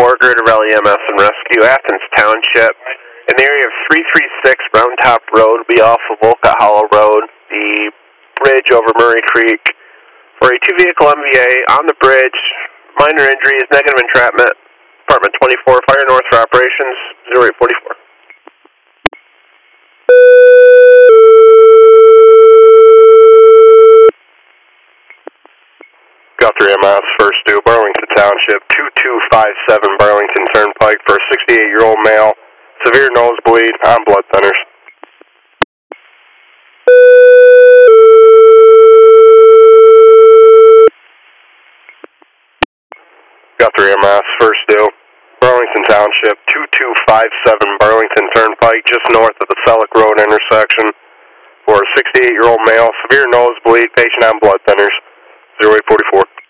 Greater Valley EMS and Rescue, Athens Township. In the area of 336 Round Top Road, be off of Wolcott Hollow Road, the bridge over Murray Creek. For a two-vehicle MVA on the bridge, minor injuries, negative entrapment, Department 24, Fire North for operations, 0844. Guthrie MS, first due, Burlington Township, 2257 Burlington Turnpike for a 68-year-old male, severe nosebleed on blood thinners. Guthrie MS, first due, Burlington Township, 2257 Burlington Turnpike, just north of the Selleck Road intersection, for a 68-year-old male, severe nosebleed, patient on blood thinners, 0844.